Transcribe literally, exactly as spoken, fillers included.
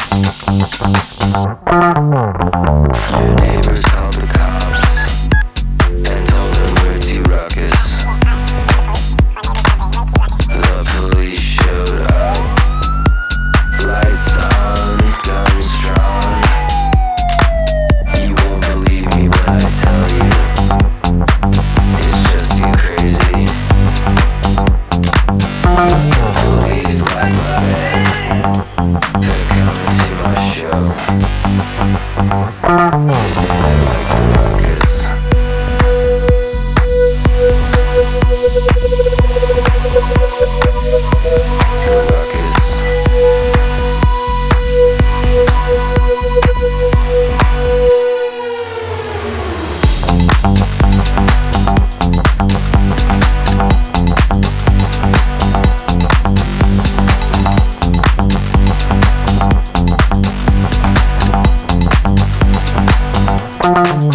Your neighbors called the cops and told them we're too ruckus. The police showed up, lights on, guns drawn. You won't believe me when I tell you, it's just too crazy. The police like my band, they're coming to my show. They say they like the ruckus. The ruckus. Thank